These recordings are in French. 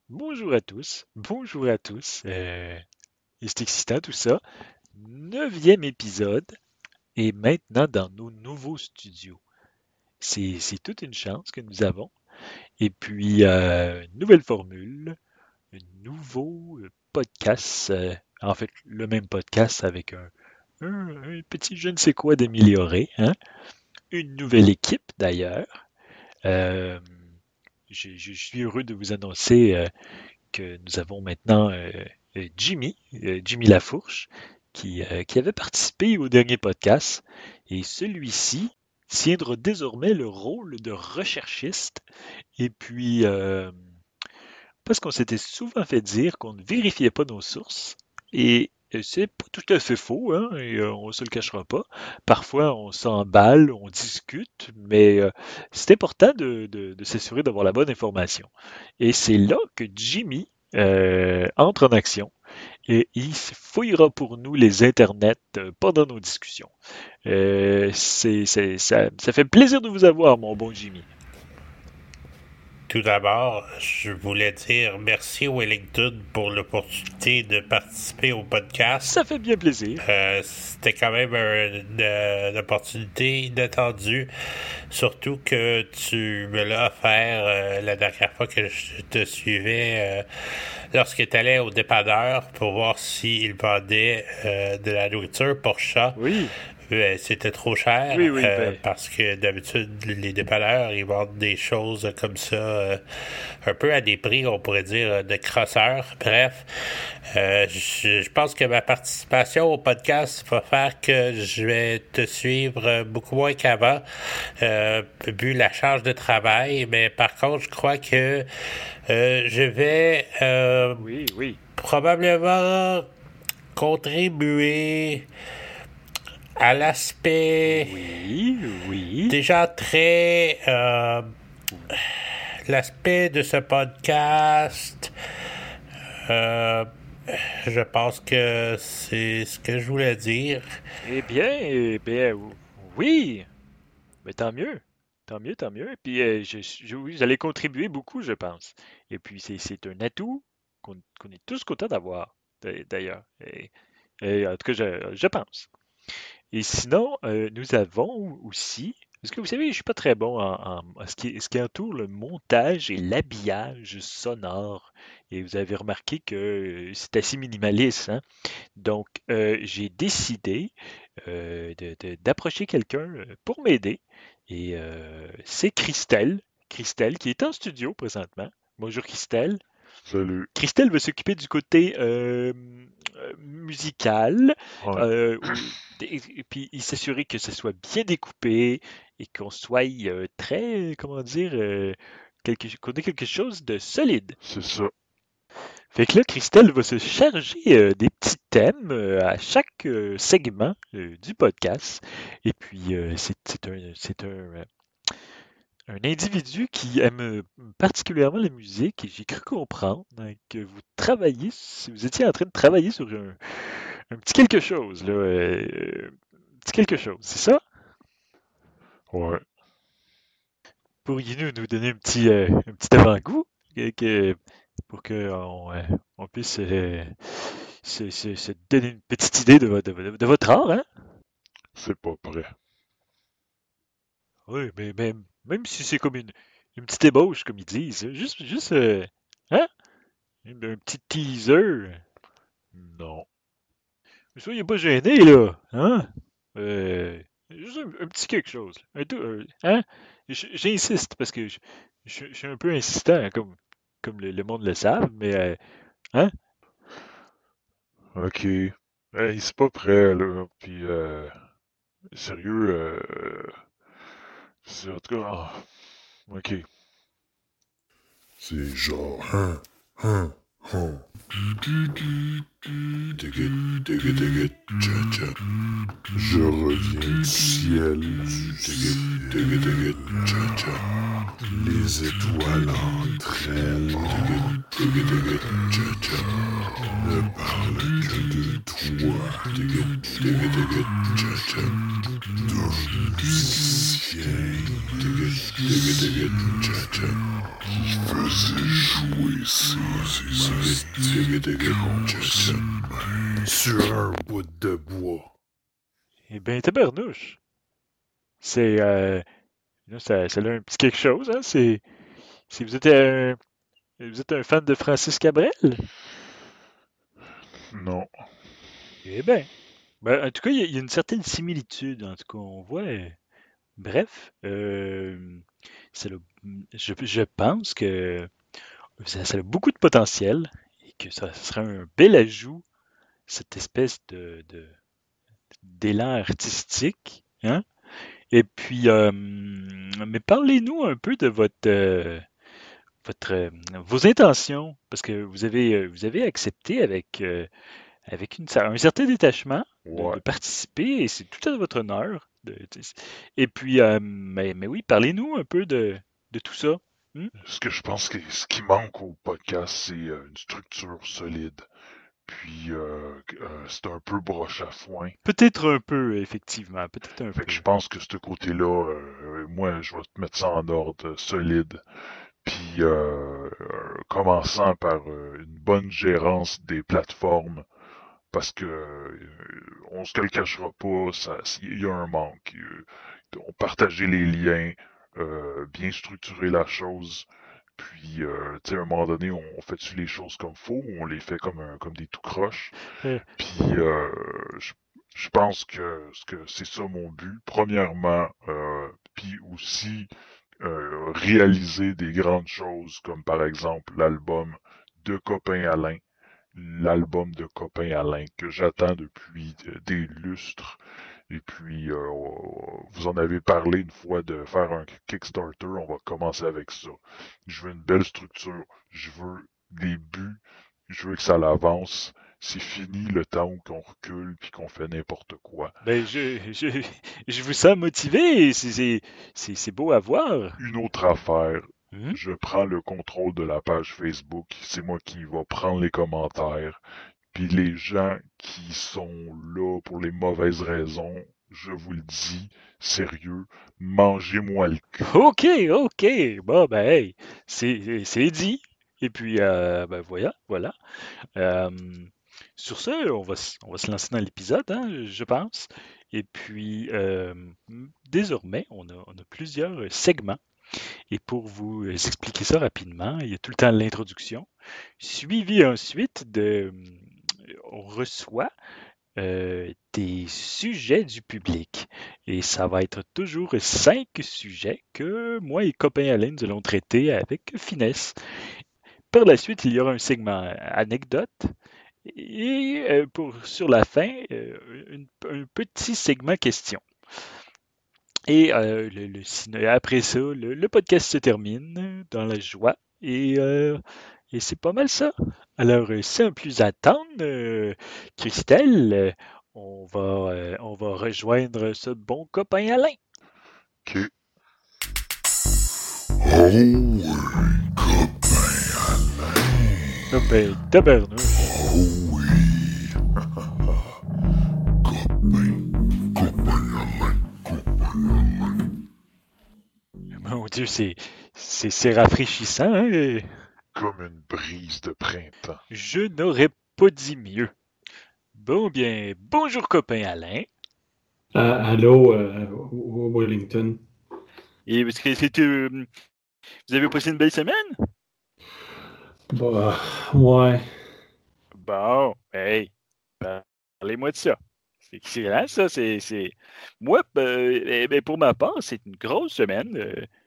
Bonjour à tous, bonjour à tous. C'est excitant tout ça. Neuvième épisode et maintenant dans nos nouveaux studios. C'est toute une chance que nous avons. Et puis, nouvelle formule, un nouveau podcast. En fait, le même podcast avec un petit je ne sais quoi d'amélioré. Hein? Une nouvelle équipe d'ailleurs. Euh, je suis heureux de vous annoncer que nous avons maintenant Jimmy Lafourche, qui avait participé au dernier podcast. Et celui-ci tiendra désormais le rôle de recherchiste. Et puis, parce qu'on s'était souvent fait dire qu'on ne vérifiait pas nos sources. Et c'est pas tout à fait faux, hein, et on se le cachera pas. Parfois, on s'emballe, on discute, mais c'est important de s'assurer d'avoir la bonne information. Et c'est là que Jimmy entre en action et il fouillera pour nous les internets pendant nos discussions. Ça fait plaisir de vous avoir, mon bon Jimmy. Tout d'abord, je voulais dire merci Wellington pour l'opportunité de participer au podcast. Ça fait bien plaisir. C'était quand même une opportunité inattendue, surtout que tu me l'as offert la dernière fois que je te suivais lorsque tu allais au dépanneur pour voir s'il vendait de la nourriture pour chat. Oui. C'était trop cher Oui. parce que d'habitude les dépanneurs ils vendent des choses comme ça un peu à des prix on pourrait dire de crosseurs. Bref, je pense que ma participation au podcast va faire que je vais te suivre beaucoup moins qu'avant vu la charge de travail, mais par contre je crois que je vais Oui. probablement contribuer à l'aspect Oui. déjà très l'aspect de ce podcast euh, je pense que c'est ce que je voulais dire. Eh bien, oui. Mais tant mieux. Tant mieux. Et puis, oui, vous allez contribuer beaucoup, je pense. Et puis, c'est un atout qu'on est tous contents d'avoir, d'ailleurs. Et en tout cas, je pense. Et sinon, nous avons aussi, parce que vous savez, je suis pas très bon en ce qui entoure le montage et l'habillage sonore. Et vous avez remarqué que c'est assez minimaliste, hein? Donc, j'ai décidé d'approcher quelqu'un pour m'aider. Et c'est Christelle. Christelle qui est en studio présentement. Bonjour Christelle. Salut. Christelle va s'occuper du côté musical, Ouais. et puis il s'assurer que ce soit bien découpé et qu'on soit très, comment dire, qu'on ait quelque chose de solide. C'est ça. Fait que là, Christelle va se charger des petits thèmes à chaque segment du podcast. Et puis, c'est un individu qui aime particulièrement la musique et j'ai cru comprendre que vous étiez en train de travailler sur un petit quelque chose, là, un petit quelque chose, c'est ça? Ouais. Pourriez-vous nous donner un petit avant-goût pour qu'on puisse se donner une petite idée de votre art, hein? C'est pas prêt. Oui, mais même si c'est comme une petite ébauche, comme ils disent, juste hein? Un petit teaser. Non. Mais soyez pas gênés, là, hein? Euh, juste un petit quelque chose. Hein? J'insiste parce que je suis un peu insistant, hein, comme le monde le savent, mais hein? Ok. Hey, c'est pas prêt, là. Puis, sérieux, en tout cas, ok. C'est genre, tcha. Je reviens du ciel, tcha. Les étoiles entre elles ne parlent que de toi, d'un musicien. qui faisait jouer ses sur un bout de bois. Eh bien, tabarnouche. C'est. Là, ça a un petit quelque chose, hein? Vous êtes un fan de Francis Cabrel? Non. Eh bien. Ben, en tout cas, il y a une certaine similitude. En tout cas, on voit. Bref, ça je pense que ça a beaucoup de potentiel et que ça serait un bel ajout, cette espèce d'élan artistique, hein? Et puis, mais parlez-nous un peu de vos intentions, parce que vous avez accepté avec un certain détachement de Ouais. participer, et c'est tout à votre honneur. Et puis, mais oui, parlez-nous un peu de tout ça. Hmm? Ce que je pense que ce qui manque au podcast, c'est une structure solide. Puis c'est un peu broche à foin. Peut-être un peu, effectivement, peut-être un Fait que peu. je pense que ce côté-là, moi, je vais te mettre ça en ordre solide. Puis commençant par une bonne gérance des plateformes, parce que on se le cachera pas, il y a un manque. On partageait les liens, bien structurer la chose. Puis, tu sais, à un moment donné, on fait-tu les choses comme faut ou on les fait comme des tout croches? Euh, Puis, je, je pense que c'est ça mon but. Premièrement, puis aussi réaliser des grandes choses, comme par exemple l'album de Copain Alain, l'album de Copain Alain que j'attends depuis des lustres. Et puis, vous en avez parlé une fois de faire un Kickstarter, on va commencer avec ça. Je veux une belle structure, je veux des buts, je veux que ça l'avance. C'est fini le temps où qu'on recule puis qu'on fait n'importe quoi. ben, je vous sens motivé, et c'est beau à voir. Une autre affaire, Hmm? je prends le contrôle de la page Facebook, c'est moi qui va prendre les commentaires. Puis les gens qui sont là pour les mauvaises raisons, je vous le dis, sérieux, mangez-moi le cul. Ok, ok. Bon, ben, hey, c'est dit. Et puis, ben, voilà. Euh, sur ce, on va se lancer dans l'épisode, hein, je pense. Et puis, désormais, on a plusieurs segments. Et pour vous expliquer ça rapidement, il y a tout le temps l'introduction, suivi ensuite on reçoit des sujets du public. Et ça va être toujours 5 sujets que moi et copain Alain nous allons traiter avec finesse. Par la suite, il y aura un segment anecdote. Et sur la fin, un petit segment question. Et après ça, le podcast se termine dans la joie. Et c'est pas mal ça. Alors, sans plus attendre, Christelle, on va rejoindre ce bon copain Alain. Que Oh oui, copain Alain. Ah ben, tabarnouche. Oh oui. Copain Alain. Mon Dieu, c'est rafraîchissant, hein? comme une brise de printemps. Je n'aurais pas dit mieux. Bon, bien, bonjour copain Alain. Allô, Wellington. Et parce que vous avez passé une belle semaine? Bah, ouais. Bon, hey, parlez-moi de ça. C'est excellent, ça. Moi, pour ma part, c'est une grosse semaine.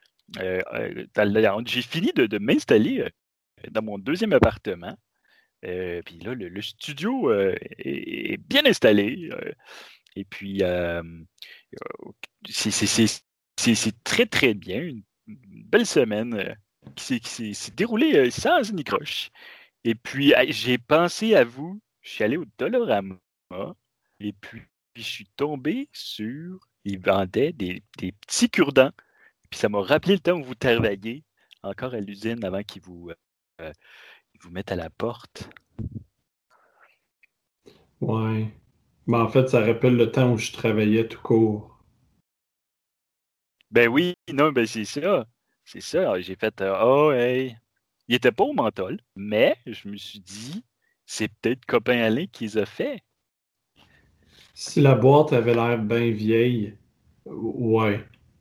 J'ai fini de m'installer dans mon deuxième appartement. Puis là, le studio est bien installé. Et puis, c'est très, très bien. Une belle semaine qui s'est déroulée sans une croche. Et puis, j'ai pensé à vous. Je suis allé au Dollarama et puis je suis tombé sur. Ils vendaient des petits cure-dents. Puis ça m'a rappelé le temps où vous travailliez encore à l'usine avant ils vous mettent à la porte. Ouais. Mais en fait, ça rappelle le temps où je travaillais tout court. Ben oui, non, ben c'est ça. C'est ça. J'ai fait oh hey. Il était pas au menthol, mais je me suis dit, c'est peut-être copain Alain qui les a fait. Si la boîte avait l'air bien vieille, ouais.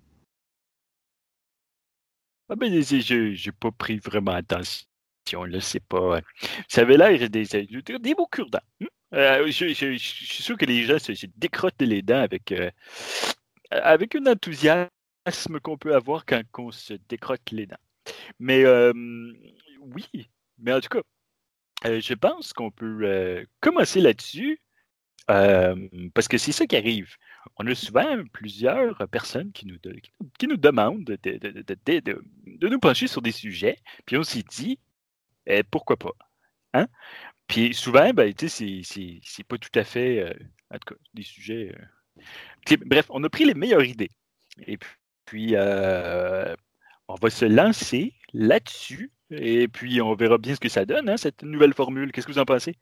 Ah ben j'ai pas pris vraiment attention. Là, c'est pas. Ça avait l'air des beaux cure-dents. Je suis sûr que les gens se décrottent les dents avec un enthousiasme qu'on peut avoir quand on se décrotte les dents. Mais oui, mais en tout cas, je pense qu'on peut commencer là-dessus parce que c'est ça qui arrive. On a souvent plusieurs personnes qui nous demandent de nous pencher sur des sujets, puis on s'est dit, pourquoi pas? Hein? Puis souvent, ben, tu sais, c'est pas tout à fait, en tout cas, des sujets. Bref, on a pris les meilleures idées. Et puis, on va se lancer là-dessus. Et puis, on verra bien ce que ça donne, hein, cette nouvelle formule. Qu'est-ce que vous en pensez?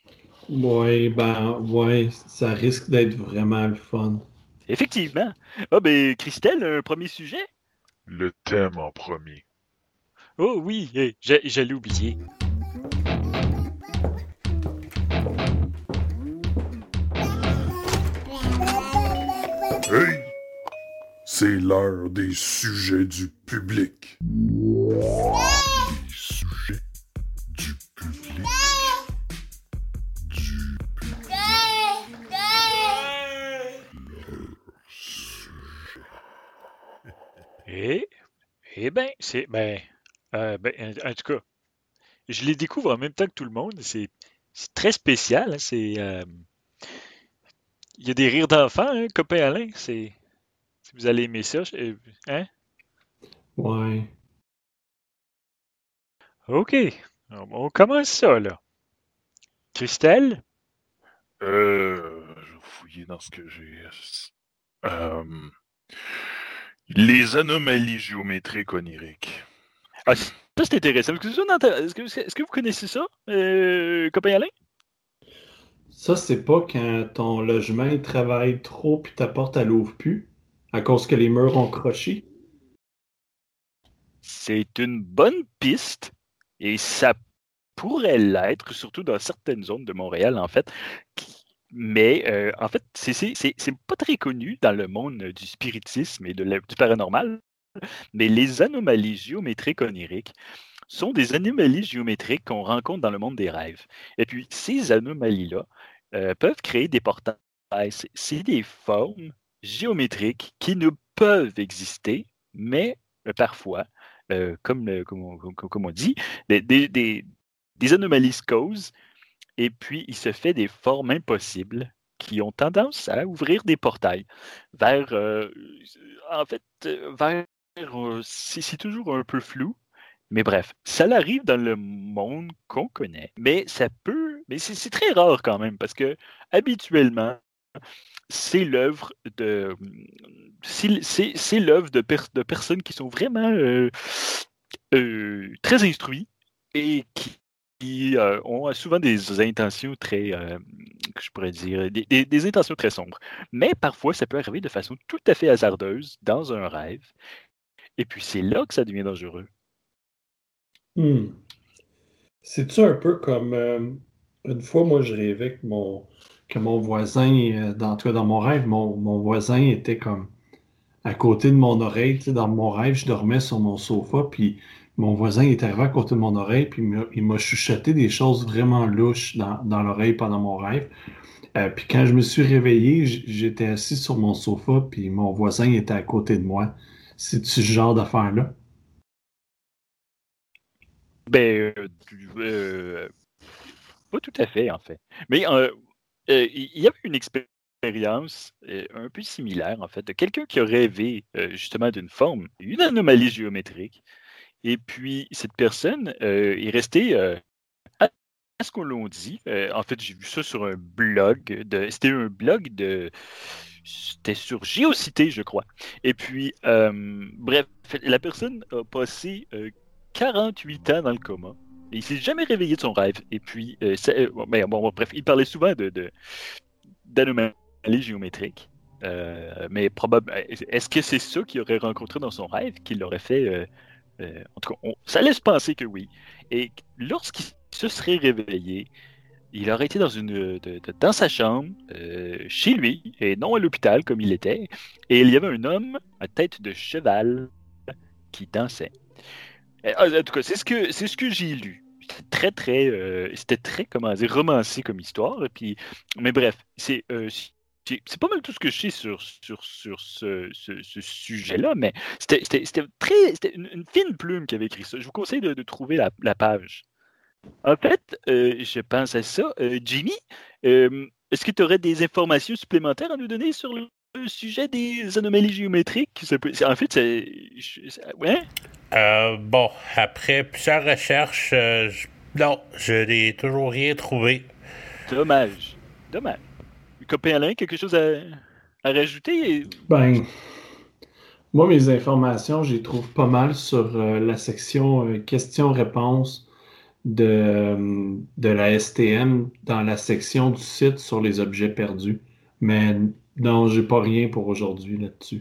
Ouais, ça risque d'être vraiment le fun. Effectivement. Ah, ben, Christelle, un premier sujet? Le thème en premier. Oh oui, j'allais oublier. Hey! C'est l'heure des sujets du public. Les sujets du public. Et, ben, en tout cas, je les découvre en même temps que tout le monde. C'est très spécial. Hein, il y a des rires d'enfants, hein, copain Alain. Si vous allez aimer ça, hein? Ouais. Ok, on commence ça là. Christelle? Je vais fouiller dans ce que j'ai. Euh, les anomalies géométriques oniriques. Ah, ça, c'est intéressant. Est-ce que vous connaissez ça, copain Alain? Ça, c'est pas quand ton logement il travaille trop puis ta porte elle ouvre plus à cause que les murs ont croché. C'est une bonne piste et ça pourrait l'être, surtout dans certaines zones de Montréal, en fait. Mais en fait, c'est pas très connu dans le monde du spiritisme et du paranormal, mais les anomalies géométriques oniriques sont des anomalies géométriques qu'on rencontre dans le monde des rêves. Et puis, ces anomalies-là peuvent créer des portails. C'est des formes géométriques qui ne peuvent exister, mais parfois, comme on dit, des anomalies se causent et puis il se fait des formes impossibles qui ont tendance à ouvrir des portails vers, en fait, vers, c'est toujours un peu flou, mais bref, ça arrive dans le monde qu'on connaît, mais c'est très rare quand même parce que habituellement, c'est l'œuvre de personnes qui sont vraiment très instruits et qui ont souvent des intentions très, que je pourrais dire, des intentions très sombres. Mais parfois, ça peut arriver de façon tout à fait hasardeuse dans un rêve. Et puis, c'est là que ça devient dangereux. C'est-tu un peu comme une fois, moi, je rêvais que mon voisin, dans mon rêve, mon voisin était comme à côté de mon oreille. Tu sais, dans mon rêve, je dormais sur mon sofa, puis mon voisin est arrivé à côté de mon oreille, puis il m'a chuchoté des choses vraiment louches dans l'oreille pendant mon rêve. Puis quand je me suis réveillé, j'étais assis sur mon sofa, puis mon voisin était à côté de moi. C'est-tu ce genre d'affaire-là? Ben, pas tout à fait, en fait. Mais il y avait une expérience un peu similaire, en fait, de quelqu'un qui a rêvé justement d'une forme, une anomalie géométrique. Et puis, cette personne est restée à ce qu'on l'on dit. En fait, j'ai vu ça sur un blog. C'était un blog de. C'était sur Géocité, je crois. Et puis, bref, la personne a passé 48 ans dans le coma. Et il s'est jamais réveillé de son rêve. Et puis, bref, il parlait souvent d'anomalies géométriques. Mais probablement, est-ce que c'est ça qu'il aurait rencontré dans son rêve qui l'aurait fait en tout cas, ça laisse penser que oui. Et lorsqu'il se serait réveillé, il aurait été dans sa chambre, chez lui, et non à l'hôpital comme il était. Et il y avait un homme à tête de cheval qui dansait. En tout cas, c'est ce que j'ai lu. C'était très, comment dire, romancé comme histoire. Et puis, mais bref, c'est pas mal tout ce que je sais sur ce sujet-là, mais c'était une fine plume qui avait écrit ça. Je vous conseille de trouver la page. En fait, je pense à ça. Jimmy, est-ce que tu aurais des informations supplémentaires à nous donner sur le sujet des anomalies géométriques? En fait, ouais? Bon, après plusieurs recherches, non, je n'ai toujours rien trouvé. Dommage. Copain Alain, quelque chose à rajouter? Ben, moi, mes informations, j'y trouve pas mal sur la section questions-réponses de la STM dans la section du site sur les objets perdus. Mais non, j'ai pas rien pour aujourd'hui là-dessus.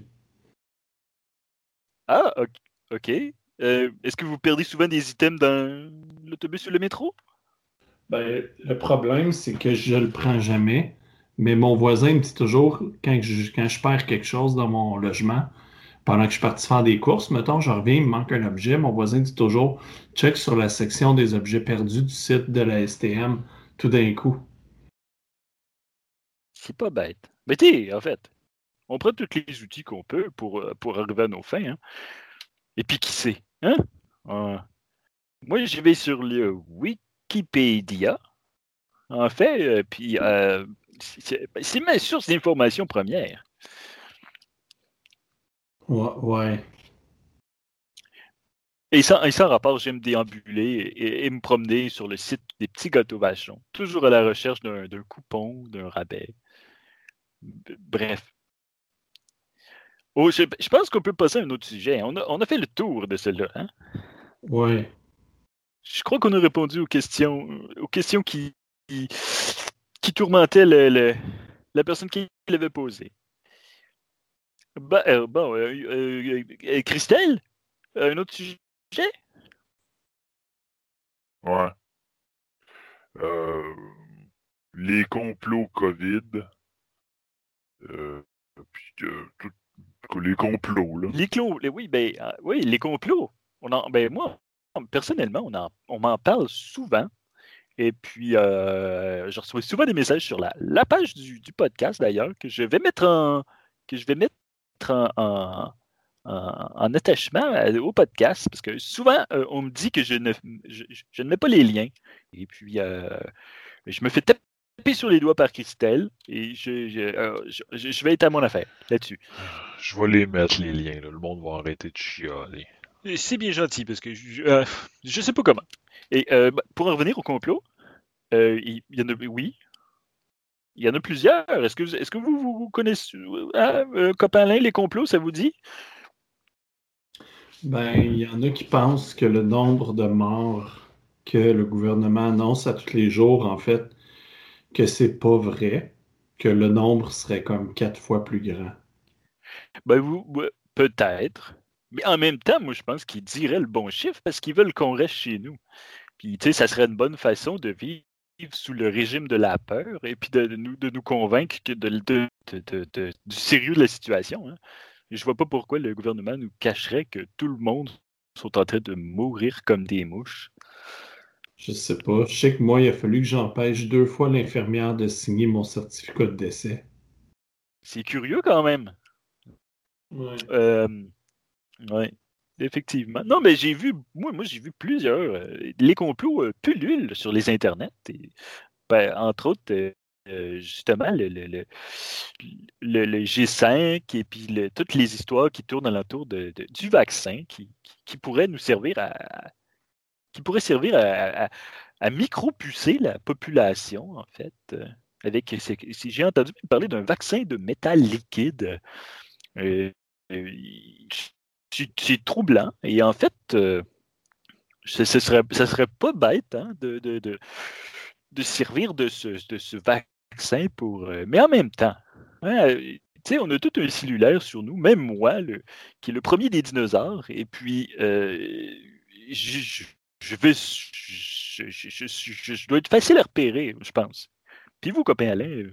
Ah, ok. Est-ce que vous perdez souvent des items dans l'autobus ou le métro? Ben, le problème, c'est que je le prends jamais, mais mon voisin me dit toujours, quand je perds quelque chose dans mon logement, pendant que je suis parti faire des courses, mettons, je reviens, il me manque un objet, mon voisin dit toujours, check sur la section des objets perdus du site de la STM, tout d'un coup. C'est pas bête. Mais tu en fait, on prend tous les outils qu'on peut pour arriver à nos fins. Hein? Et puis qui sait? Hein? Moi, je vais sur le Wikipédia. En fait, puis c'est ma source d'information première. Ouais. Et sans rapport, j'aime déambuler et me promener sur le site des petits gâteaux vachons, toujours à la recherche d'un coupon, d'un rabais. Bref. Oh, je pense qu'on peut passer à un autre sujet. On a fait le tour de celle-là. Hein? Ouais. Je crois qu'on a répondu aux questions qui tourmentaient la personne qui l'avait posée. Christelle, un autre sujet? Ouais. Les complots COVID. Puis les complots, là. Oui, les complots. Moi, personnellement, on m'en parle souvent. Et puis, je reçois souvent des messages sur la page du podcast, d'ailleurs, que je vais mettre en attachement au podcast, parce que souvent, on me dit que je ne mets pas les liens. Et puis, je me fais taper sur les doigts par Christelle, et je vais être à mon affaire là-dessus. Je vais les mettre, les liens, là. Le monde va arrêter de chialer. C'est bien gentil parce que je sais pas comment. Et pour en revenir au complot, il y en a, oui. Il y en a plusieurs. Est-ce que vous connaissez, copain Alain, les complots, ça vous dit? Ben, il y en a qui pensent que le nombre de morts que le gouvernement annonce à tous les jours, en fait, que c'est pas vrai, que le nombre serait comme 4 fois plus grand. Ben, peut-être. Mais en même temps, moi, je pense qu'ils diraient le bon chiffre parce qu'ils veulent qu'on reste chez nous. Puis, tu sais, ça serait une bonne façon de vivre sous le régime de la peur et puis de nous convaincre du sérieux de la situation. Hein. Je vois pas pourquoi le gouvernement nous cacherait que tout le monde sont en train de mourir comme des mouches. Je sais pas. Je sais que moi, il a fallu que j'empêche 2 fois l'infirmière de signer mon certificat de décès. C'est curieux quand même. Ouais. Ouais, effectivement. Non, mais j'ai vu plusieurs. Les complots pullulent sur les internets. Et, entre autres, justement, le G5 et puis toutes les histoires qui tournent alentour du vaccin qui pourrait nous servir à micro-pucer la population, en fait. J'ai entendu parler d'un vaccin de métal liquide. Euh, c'est troublant. Et en fait, ça serait pas bête hein, de servir de ce vaccin pour. Mais en même temps, hein, sais, on a tout un cellulaire sur nous, même moi, qui est le premier des dinosaures. Et puis, je dois être facile à repérer, je pense. Puis vous, copain Alain,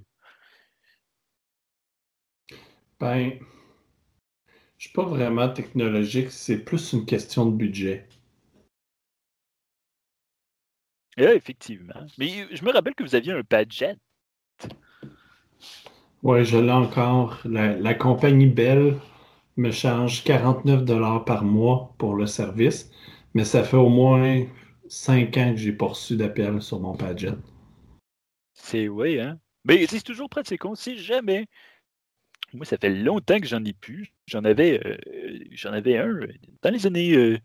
Ben, je suis pas vraiment technologique, c'est plus une question de budget. effectivement. Mais je me rappelle que vous aviez un Padjet. Ouais, je l'ai encore. La compagnie Bell me charge 49 $ par mois pour le service, mais ça fait au moins 5 ans que j'ai pas reçu d'appel sur mon Padjet. C'est oui, hein? Mais c'est toujours pratique, on sait jamais. Moi, ça fait longtemps que j'en ai plus. J'en avais un dans les années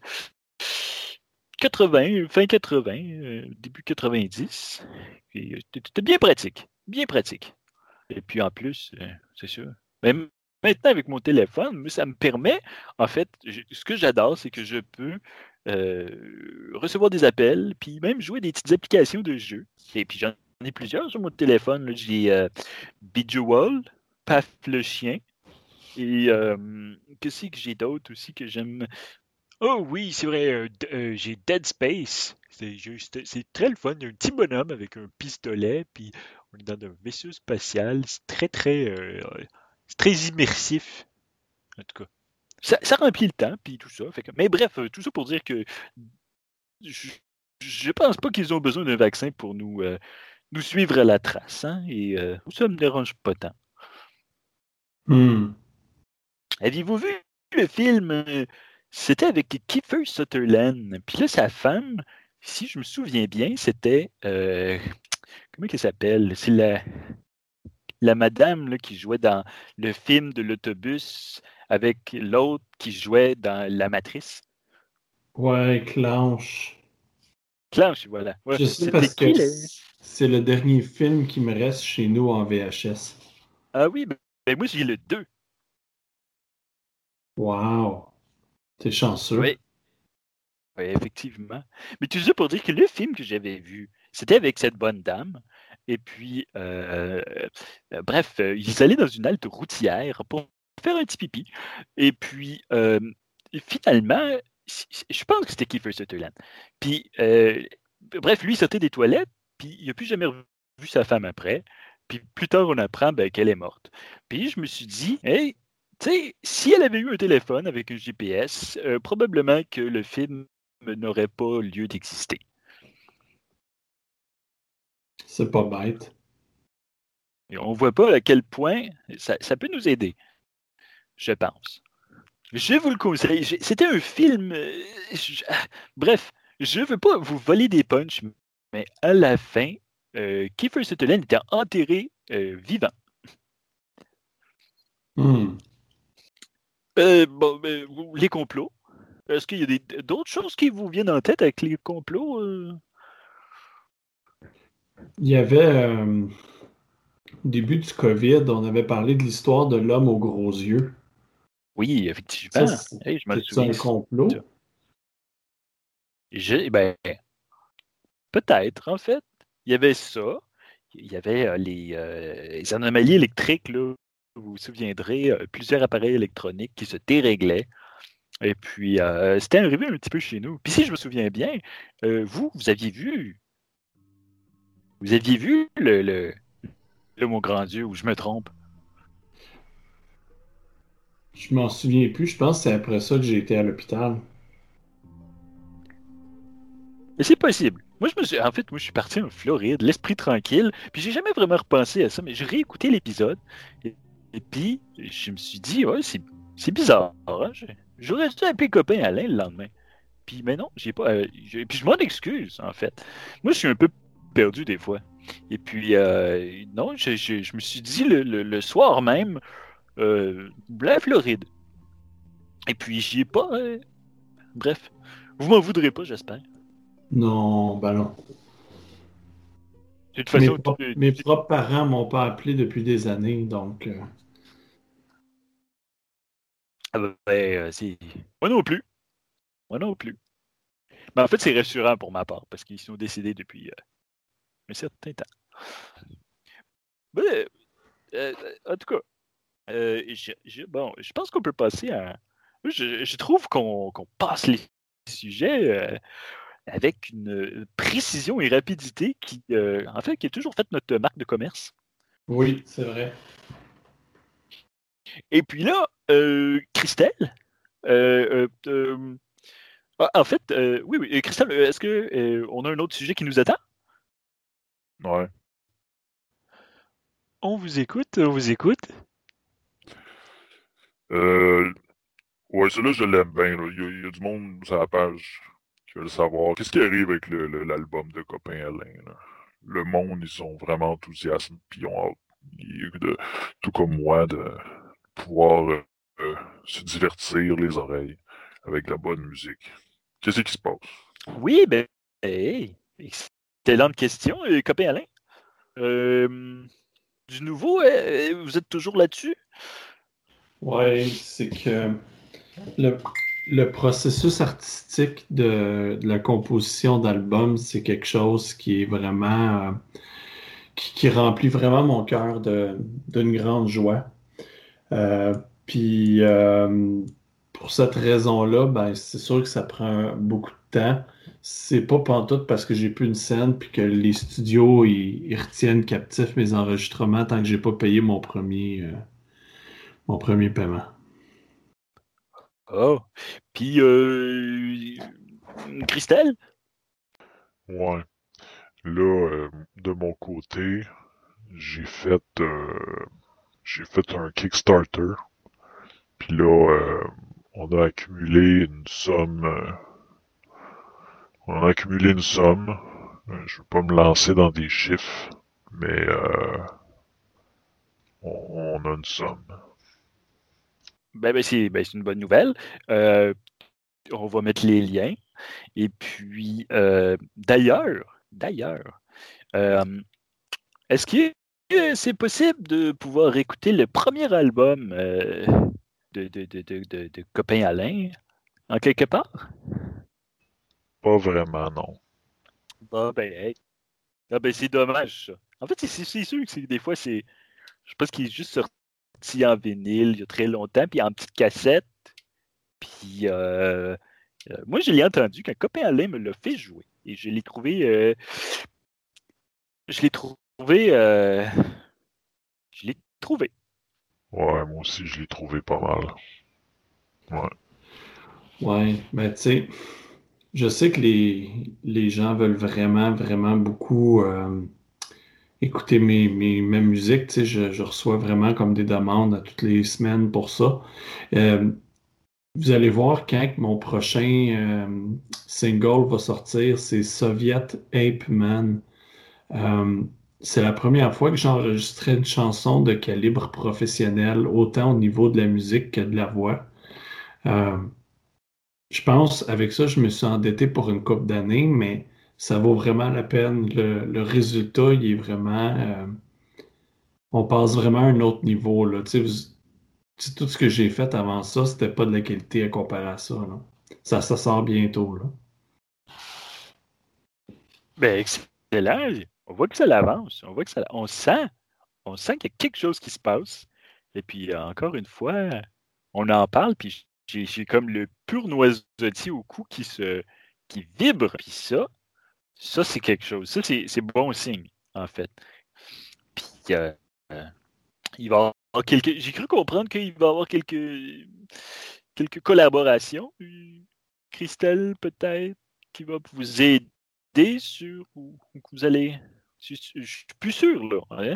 80, fin 80, début 90. C'était bien pratique. Bien pratique. Et puis en plus, c'est sûr. Mais maintenant, avec mon téléphone, moi, ça me permet, en fait, ce que j'adore, c'est que je peux recevoir des appels, puis même jouer des petites applications de jeux. Et puis j'en ai plusieurs sur mon téléphone. Là. J'ai Bejeweled, Paf le chien. Et qu'est-ce que j'ai d'autre aussi que j'aime? Oh oui, c'est vrai, j'ai Dead Space. C'est très le fun. Il y a un petit bonhomme avec un pistolet, puis on est dans un vaisseau spatial. C'est très immersif, en tout cas. Ça remplit le temps, puis tout ça. Mais bref, tout ça pour dire que je, je pense pas qu'ils ont besoin d'un vaccin pour nous suivre à la trace. Hein, et ça me dérange pas tant. Hmm. Avez-vous vu le film? C'était avec Kiefer Sutherland. Puis là, sa femme, si je me souviens bien, c'était. Comment elle s'appelle? C'est la madame là, qui jouait dans le film de l'autobus avec l'autre qui jouait dans La Matrice. Ouais, Clanche. Clanche, voilà. Ouais. Je sais C'était parce que qui, là? c'est le dernier film qui me reste chez nous en VHS. Ah oui, ben moi, j'ai le 2. Wow, t'es chanceux. Oui. Oui, effectivement. Mais tout ça pour dire que le film que j'avais vu, c'était avec cette bonne dame. Et puis, bref, ils allaient dans une halte routière pour faire un petit pipi. Et puis, finalement, je pense que c'était Kiefer Sutherland. Puis, bref, lui, il sortait des toilettes, puis il n'a plus jamais revu sa femme après. Puis plus tard, on apprend qu'elle est morte. Puis je me suis dit, hey, tu sais, si elle avait eu un téléphone avec un GPS, probablement que le film n'aurait pas lieu d'exister. C'est pas bête. Et on ne voit pas à quel point ça peut nous aider, je pense. Je vous le conseille. C'était un film. Bref, je ne veux pas vous voler des punchs, mais à la fin, Kiefer Sutherland était enterré vivant. Hmm. Bon, les complots. Est-ce qu'il y a d'autres choses qui vous viennent en tête avec les complots? Il y avait, au début du COVID, on avait parlé de l'histoire de l'homme aux gros yeux. Oui, Ça, effectivement. Hey, je me c'est un souviens. complot? Ben, peut-être, en fait. Il y avait ça. Il y avait les anomalies électriques, là. Vous vous souviendrez, plusieurs appareils électroniques qui se déréglaient. Et puis, c'était arrivé un petit peu chez nous. Puis si je me souviens bien, vous aviez vu le mot grand Dieu, ou je me trompe? Je m'en souviens plus. Je pense que c'est après ça que j'ai été à l'hôpital. Mais c'est possible. En fait, moi, je suis parti en Floride, l'esprit tranquille, puis j'ai jamais vraiment repensé à ça, mais j'ai réécouté l'épisode, et puis je me suis dit, ouais, c'est bizarre, hein? J'aurais dû appeler copain Alain le lendemain. Puis, mais non, j'ai pas. Puis je m'en excuse, en fait. Moi, je suis un peu perdu des fois. Et puis, non, je me suis dit le soir même, la Floride. Et puis, j'y ai pas. Bref, vous m'en voudrez pas, j'espère. Non, ben non. De toute Mes, façon, mes propres parents m'ont pas appelé depuis des années, donc moi non plus. Moi non plus. Mais en fait, c'est rassurant pour ma part, parce qu'ils sont décédés depuis un certain temps. Mais, en tout cas, Je pense qu'on peut passer à. Je trouve qu'on passe les sujets avec une précision et rapidité en fait, qui est toujours faite notre marque de commerce. Oui, c'est vrai. Et puis là, Christelle, en fait, oui, Christelle, est-ce que on a un autre sujet qui nous attend? Ouais. On vous écoute, on vous écoute. Ouais, celui-là, je l'aime bien. Là. Il y a du monde sur la page qui veut le savoir. Qu'est-ce qui arrive avec l'album de Copain Alain? Là? Le monde, ils sont vraiment enthousiastes, puis ils ont hâte, tout comme moi, de pouvoir se divertir les oreilles avec de la bonne musique. Qu'est-ce qui se passe? Oui, ben, hey, excellente question, copain Alain. Du nouveau, vous êtes toujours là-dessus? Oui, c'est que le, le processus artistique de la composition d'albums, c'est quelque chose qui est vraiment, qui remplit vraiment mon cœur d'une grande joie. Euh, puis pour cette raison-là, ben, c'est sûr que ça prend beaucoup de temps. C'est pas pantoute parce que j'ai plus une scène puis que les studios ils retiennent captifs mes enregistrements tant que j'ai pas payé mon premier paiement. Oh. Puis, Christelle? Ouais. Là, de mon côté, j'ai fait j'ai fait un Kickstarter. Puis là, on a accumulé une somme. On a accumulé une somme. Je veux pas me lancer dans des chiffres, mais on a une somme. C'est une bonne nouvelle. On va mettre les liens. Et puis, d'ailleurs, euh, est-ce que c'est possible de pouvoir écouter le premier album de Copain Alain en quelque part? Pas vraiment, non. Ah ben, hey. Ah ben, c'est dommage, ça. En fait, c'est sûr que des fois, je pense qu'il est juste sorti en vinyle il y a très longtemps, puis en petite cassette. Puis moi, je l'ai entendu qu'un copain Alain me l'a fait jouer. Et je l'ai trouvé. Je l'ai trouvé. Je l'ai trouvé. Ouais, moi aussi, je l'ai trouvé pas mal. Ouais. Ouais, ben tu sais, je sais que les gens veulent vraiment, vraiment beaucoup écouter ma musique. Tu sais, je reçois vraiment comme des demandes à toutes les semaines pour ça. Euh, Vous allez voir quand mon prochain single va sortir, c'est Soviet Ape Man. Euh, c'est la première fois que j'enregistrais une chanson de calibre professionnel, autant au niveau de la musique que de la voix. Euh, je pense, avec ça, je me suis endetté pour une couple d'années, mais ça vaut vraiment la peine. Le résultat, il est vraiment... on passe vraiment à un autre niveau, là. Tu sais, tout ce que j'ai fait avant ça, c'était pas de la qualité à comparer à ça, là. Ça sort bientôt, là. Ben, excellent. On voit que ça l'avance. On voit que on sent qu'il y a quelque chose qui se passe. Et puis, encore une fois, on en parle, puis j'ai comme le pur noisetier au cou qui vibre. Puis ça, c'est quelque chose. Ça, c'est bon signe, en fait. Puis, euh, il va y avoir j'ai cru comprendre qu'il va y avoir quelques collaborations. Christelle, peut-être, qui va vous aider ou que vous allez. Je suis plus sûr, là. Hein?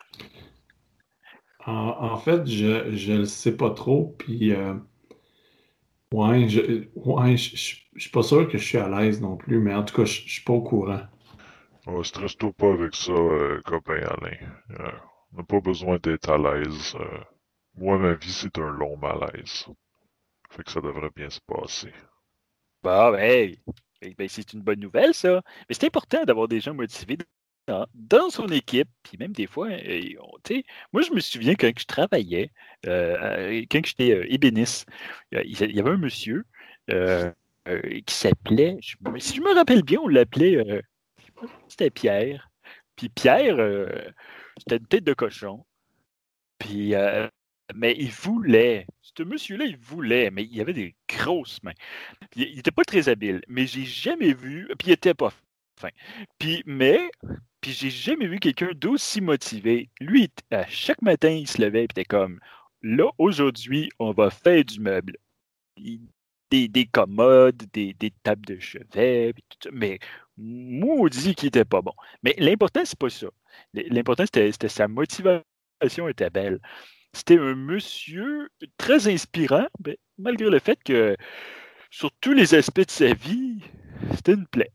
En fait, je le sais pas trop, puis ouais, je suis pas sûr que je suis à l'aise non plus, mais en tout cas, je suis pas au courant. Ouais, stresse-toi pas avec ça, copain Alain. On n'a pas besoin d'être à l'aise. Moi, ma vie, c'est un long malaise. Fait que ça devrait bien se passer. Bah, ben, c'est une bonne nouvelle, ça. Mais c'est important d'avoir des gens motivés dans son équipe, puis même des fois, tu sais, moi, je me souviens quand je travaillais, quand j'étais ébéniste, il y avait un monsieur qui s'appelait, si je me rappelle bien, on l'appelait, c'était Pierre. Puis Pierre, c'était une tête de cochon. Puis Mais il voulait. Ce monsieur-là, il voulait, mais il avait des grosses mains. Puis, il était pas très habile, mais j'ai jamais vu. Puis il était pas fin. Puis j'ai jamais vu quelqu'un d'aussi motivé. Lui, à chaque matin, il se levait et était comme là, aujourd'hui, on va faire du meuble. Des commodes, des tables de chevet, puis tout ça. Mais maudit qu'il était pas bon. Mais l'important, c'est pas ça. L'important, c'était sa motivation était belle. C'était un monsieur très inspirant, malgré le fait que sur tous les aspects de sa vie, c'était une plaie.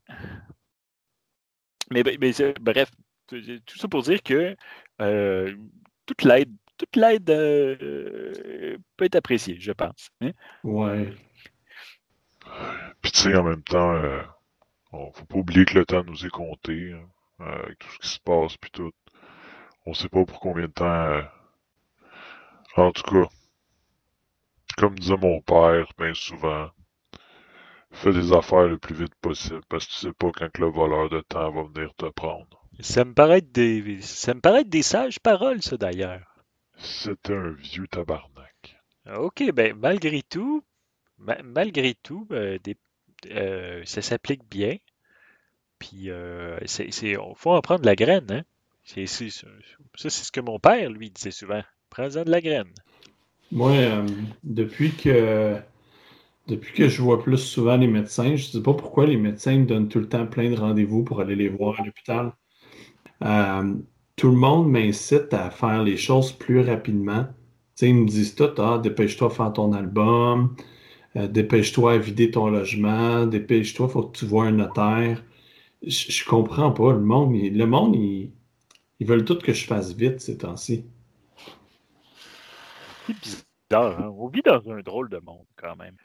Mais bref, tout ça pour dire que toute l'aide peut être appréciée, je pense. Hein? Ouais. Puis tu sais, en même temps, faut pas oublier que le temps nous est compté, hein, avec tout ce qui se passe, puis tout. On sait pas pour combien de temps. En tout cas, comme disait mon père, bien souvent, fais des affaires le plus vite possible, parce que tu sais pas quand que le voleur de temps va venir te prendre. Ça me paraît être des sages paroles, ça, d'ailleurs. C'était un vieux tabarnak. OK, ben, malgré tout, ça s'applique bien. Puis, faut en prendre la graine, hein. Ça, c'est ce que mon père, lui, disait souvent. Prends-en de la graine. Moi, depuis que je vois plus souvent les médecins, je ne sais pas pourquoi les médecins me donnent tout le temps plein de rendez-vous pour aller les voir à l'hôpital. Euh, Tout le monde m'incite à faire les choses plus rapidement. Tu sais, ils me disent tout, dépêche-toi à faire ton album, dépêche-toi à vider ton logement, dépêche-toi, faut que tu vois un notaire. Je comprends pas. Ils veulent tout que je fasse vite ces temps-ci. C'est bizarre, hein? On vit dans un drôle de monde, quand même.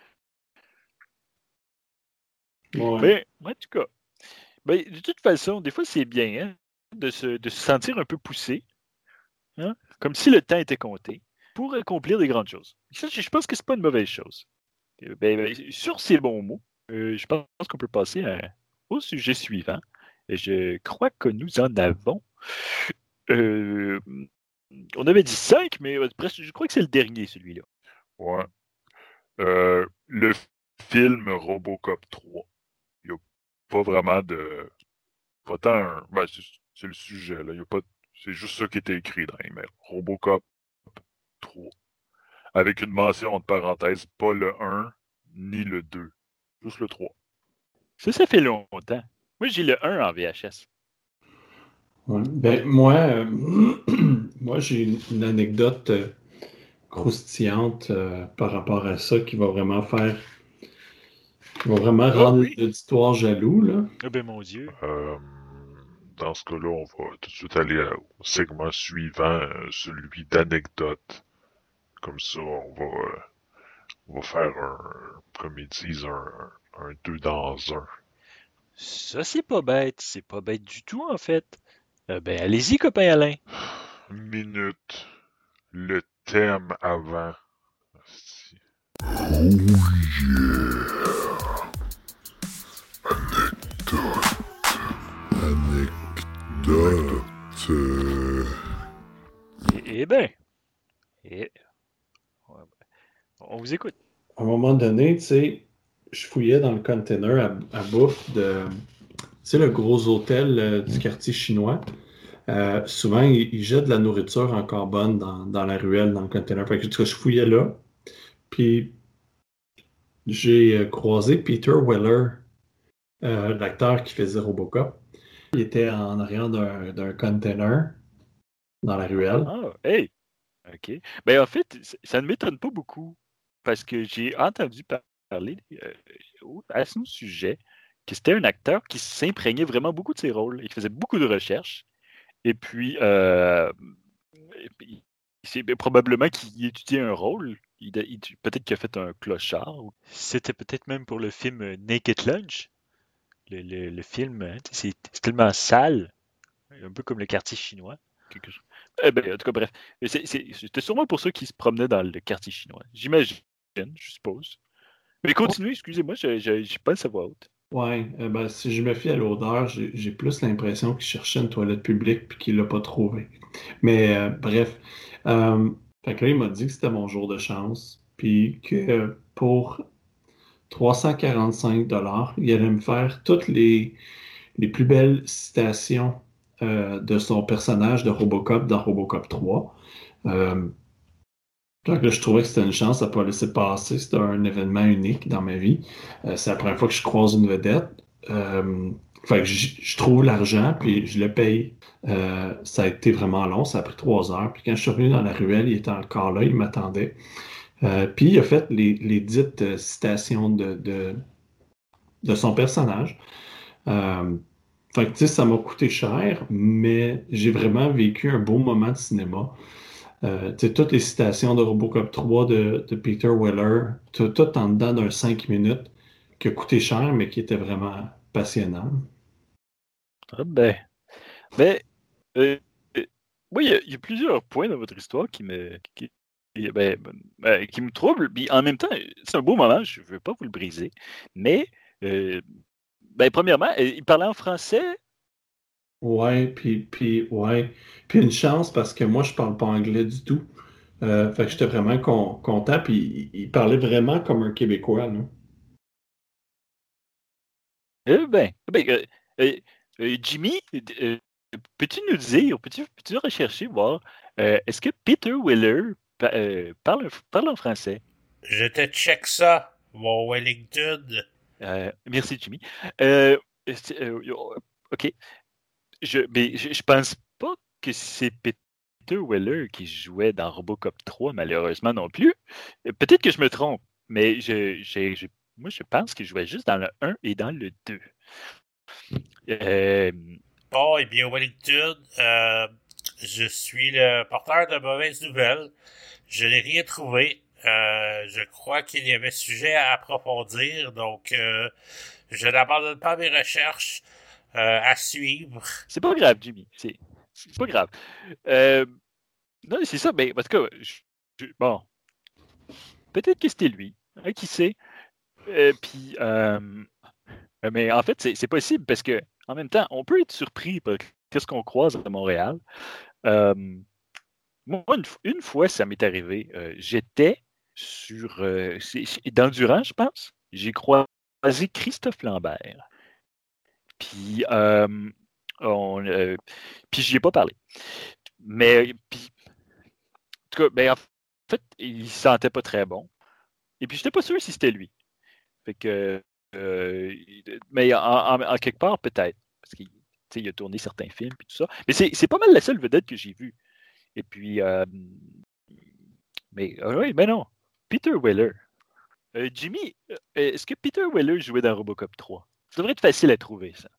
Ouais. Mais, en tout cas, de toute façon, des fois, c'est bien hein, de se sentir un peu poussé, hein, comme si le temps était compté, pour accomplir des grandes choses. Ça, je pense que c'est pas une mauvaise chose. Sur ces bons mots, je pense qu'on peut passer au sujet suivant. Je crois que nous en avons. On avait dit 5, mais presque, je crois que c'est le dernier, celui-là. Ouais. Le film Robocop 3. Il n'y a pas vraiment de. Pas tant un. Ben, c'est le sujet, là. Y a pas... C'est juste ça qui était écrit dans les mails. Robocop 3. Avec une mention entre parenthèses, pas le 1 ni le 2. Juste le 3. Ça fait longtemps. Moi, j'ai le 1 en VHS. Ouais. Ben, moi, moi j'ai une anecdote croustillante par rapport à ça qui va vraiment rendre l'auditoire jaloux, là. Ah ben, mon Dieu. Dans ce cas-là, on va tout de suite aller au segment suivant, celui d'anecdotes. Comme ça, on va faire comme ils disent, un 2 dans un. Ça, c'est pas bête. C'est pas bête du tout, en fait. Ben, allez-y, copain Alain. Minute. Le thème avant. Si. Anecdote. Eh ben. On vous écoute. À un moment donné, tu sais, je fouillais dans le container à bouffe de, tu sais, le gros hôtel du quartier chinois. Souvent, ils jettent de la nourriture encore bonne dans la ruelle, dans le container. Fait que, en tout cas, je fouillais là. Puis, j'ai croisé Peter Weller, l'acteur qui faisait Robocop. Il était en arrière d'un container dans la ruelle. Ah, hey! OK. Ben, en fait, ça ne m'étonne pas beaucoup parce que j'ai entendu parler à son sujet que c'était un acteur qui s'imprégnait vraiment beaucoup de ses rôles et qui faisait beaucoup de recherches. Et puis, c'est probablement qu'il étudiait un rôle. Peut-être qu'il a fait un clochard. C'était peut-être même pour le film Naked Lunch. Le film, hein, c'est tellement sale, un peu comme le quartier chinois. Quelque chose. En tout cas, bref. C'était sûrement pour ça qu'il se promenait dans le quartier chinois. J'imagine, je suppose. Mais continuez, excusez-moi, j'ai pas le savoir haute. Ouais, ben, si je me fie à l'odeur, j'ai plus l'impression qu'il cherchait une toilette publique puis qu'il l'a pas trouvée. Mais bref. Fait que là, il m'a dit que c'était mon jour de chance, puis que pour 345 $, il allait me faire toutes les plus belles citations de son personnage de Robocop dans Robocop 3. Donc là, je trouvais que c'était une chance à ne pas laisser passer. C'était un événement unique dans ma vie. C'est la première fois que je croise une vedette. Fait que je trouve l'argent, puis je le paye. Ça a été vraiment long, ça a pris 3 heures. Puis quand je suis revenu dans la ruelle, il était encore là, il m'attendait. Puis il a fait les dites citations de son personnage. Fait que, tu sais, ça m'a coûté cher, mais j'ai vraiment vécu un beau moment de cinéma. Tu sais, toutes les citations de Robocop 3 de Peter Weller, tout en dedans d'un 5 minutes, qui a coûté cher, mais qui était vraiment passionnant. Ah ben, euh, euh, moi, il y a plusieurs points dans votre histoire qui me troublent. Puis en même temps, c'est un beau moment, je ne veux pas vous le briser. Mais, premièrement, il parlait en français. Ouais, ouais. Puis une chance parce que moi, je parle pas anglais du tout. Fait que j'étais vraiment content. Puis il parlait vraiment comme un Québécois, là. Euh, Jimmy, peux-tu nous dire, peux-tu rechercher, voir, est-ce que Peter Weller parle en français? Je te check ça, mon Wellington. Merci, Jimmy. OK. Je pense pas que c'est Peter Weller qui jouait dans Robocop 3, malheureusement non plus. Peut-être que je me trompe, mais moi, je pense qu'il jouait juste dans le 1 et dans le 2. Bon, eh bien, Wellington, je suis le porteur de mauvaises nouvelles. Je n'ai rien trouvé. Je crois qu'il y avait sujet à approfondir, donc je n'abandonne pas mes recherches à suivre. C'est pas grave, Jimmy. C'est pas grave. Non, c'est ça. Mais en tout cas, bon, peut-être que c'était lui. Hein, qui sait? Mais en fait, c'est possible parce que en même temps, on peut être surpris par qu'est-ce qu'on croise à Montréal. Moi, une fois, ça m'est arrivé. J'étais dans Durand, je pense. J'ai croisé Christophe Lambert. Puis, puis j'y ai pas parlé. Mais, puis, en tout cas, en fait, il se sentait pas très bon. Et puis, j'étais pas sûr si c'était lui. Fait que, mais en quelque part, peut-être. Parce qu'il a tourné certains films et tout ça. Mais c'est pas mal la seule vedette que j'ai vue. Et puis, oui, mais non. Peter Weller. Jimmy, est-ce que Peter Weller jouait dans Robocop 3? Ça devrait être facile à trouver, ça.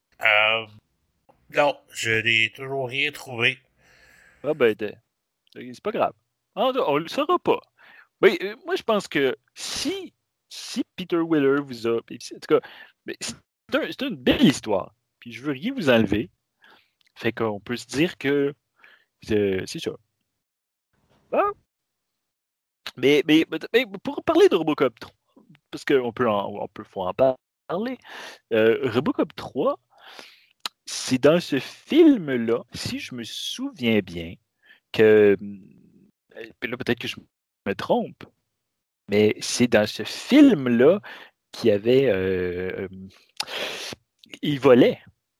Non, je n'ai toujours rien trouvé. Ah c'est pas grave. On le saura pas. Mais moi, je pense que si Peter Weller vous a... En tout cas, c'est une belle histoire. Puis je veux rien vous enlever. Fait qu'on peut se dire que c'est ça. Ah. Mais pour parler de Robocop 3, parce qu'on faut en parler, Robocop 3, c'est dans ce film-là, si je me souviens bien, que là, peut-être que je me trompe, mais c'est dans ce film-là qu'il y avait... il volait.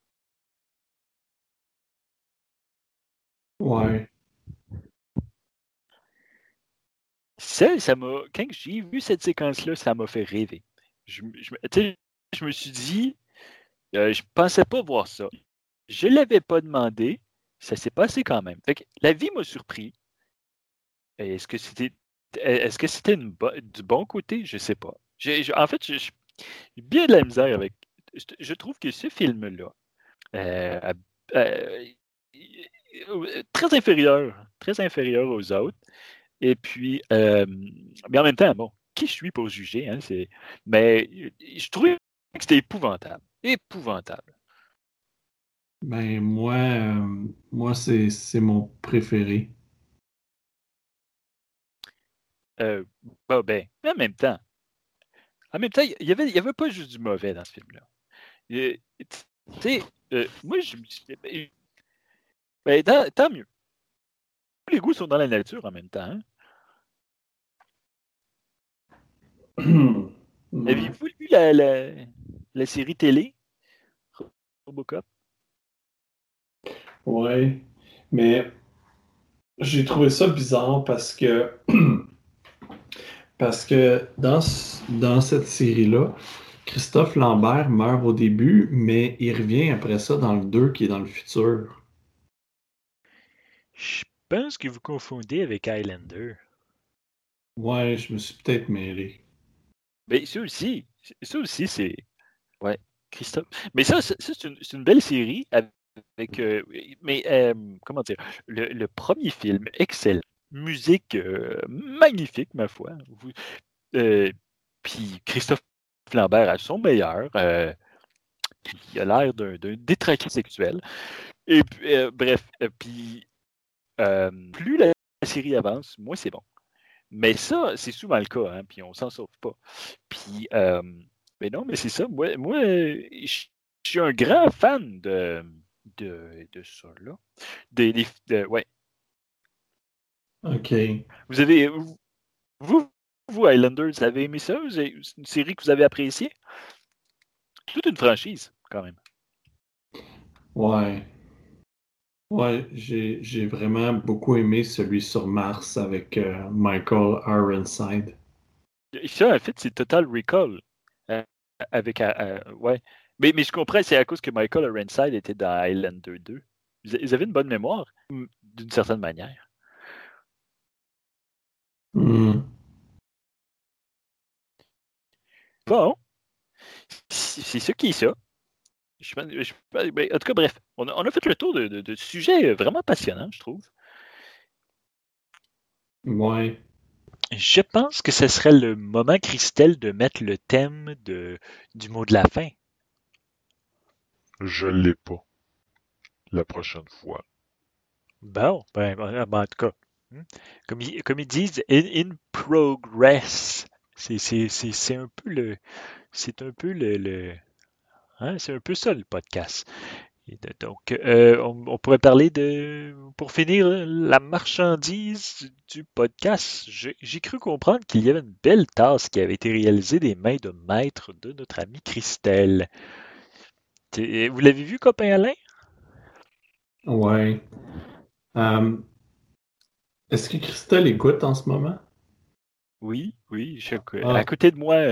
Ouais. Ça m'a... Quand j'ai vu cette séquence-là, ça m'a fait rêver. Tu sais, je me suis dit, je pensais pas voir ça. Je l'avais pas demandé, ça s'est passé quand même. Fait que la vie m'a surpris. Est-ce que c'était du bon côté? Je sais pas. En fait, j'ai bien de la misère avec. Je trouve que ce film-là, euh, euh, très inférieur aux autres. Et puis, mais en même temps, bon, qui je suis pour juger, hein, mais je trouvais que c'était épouvantable. Épouvantable. Ben, moi c'est mon préféré. Mais en même temps, il y avait pas juste du mauvais dans ce film-là. Tu sais, moi, je me dis, tant mieux. les goûts sont dans la nature en même temps. Ouais. Avez-vous vu la série télé Robocop? Ouais, mais j'ai trouvé ça bizarre parce que dans cette série-là, Christophe Lambert meurt au début, mais il revient après ça dans le 2 qui est dans le futur. Je pense que vous confondez avec Highlander. Ouais, je me suis peut-être mêlé. Mais ça aussi, c'est. Ouais, Christophe. Mais ça, c'est une belle série avec. Mais comment dire? Le premier film, excellent. Musique magnifique, ma foi. Puis Christophe Lambert à son meilleur. Puis il a l'air d'un détraqué sexuel. Et puis, bref, puis plus la série avance, moins c'est bon. Mais ça, c'est souvent le cas, hein, puis on s'en sauve pas. Puis, mais non, mais c'est ça. Moi je suis un grand fan de ça, là. Ouais. OK. Vous avez, vous, Highlanders, vous avez aimé ça? C'est une série que vous avez appréciée? Toute une franchise, quand même. Ouais. Ouais, j'ai vraiment beaucoup aimé celui sur Mars avec Michael Ironside. Ça, en fait, c'est Total Recall. euh, avec, ouais. Mais je comprends, c'est à cause que Michael Ironside était dans Highlander 2. Ils avaient une bonne mémoire, d'une certaine manière. Hmm. Bon, c'est ça qui est ça. Ben, en tout cas, bref, on a fait le tour de sujets vraiment passionnants, je trouve. Ouais. Je pense que ce serait le moment, Christelle, de mettre le thème du mot de la fin. Je l'ai pas. La prochaine fois. Bon, en tout cas, comme ils disent, in progress. C'est un peu c'est un peu c'est un peu ça le podcast. Donc, on pourrait parler pour finir, la marchandise du podcast. J'ai cru comprendre qu'il y avait une belle tasse qui avait été réalisée des mains de maître de notre ami Christelle. Vous l'avez vu, copain Alain? Ouais. Est-ce que Christelle écoute en ce moment? Oui, à Ah, côté de moi,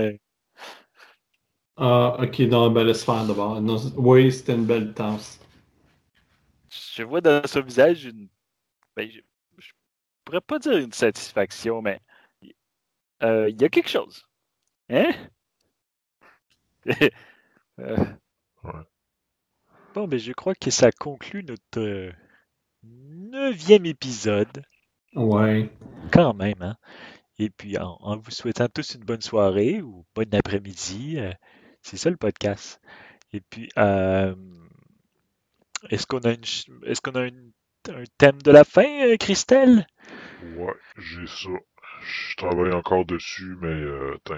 ok, non, ben laisse faire d'abord. Non, oui, c'était une belle tasse. je vois dans son visage ben, je pourrais pas dire une satisfaction, mais il y a quelque chose. Hein? Euh, Ouais. Bon, ben, je crois que ça conclut notre 9e épisode, Ouais. quand même, hein? Et puis, en vous souhaitant tous une bonne soirée ou bon après-midi, c'est ça le podcast. Et puis, est-ce qu'on a un thème de la fin, Christelle? Ouais, j'ai ça. Je travaille encore dessus, mais tiens.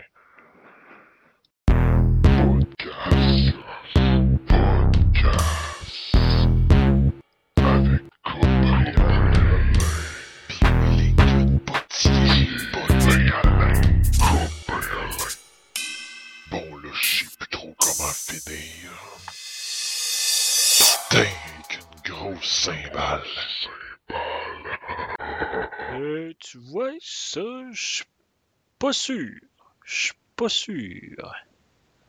Podcast. Avec copain Alain. Pis Lincoln Potier. Alain. Copain Alain. Bon, là, je sais plus trop comment finir. Putain, qu'une grosse cymbale. Tu vois, ça, je suis pas sûr. Je suis pas sûr.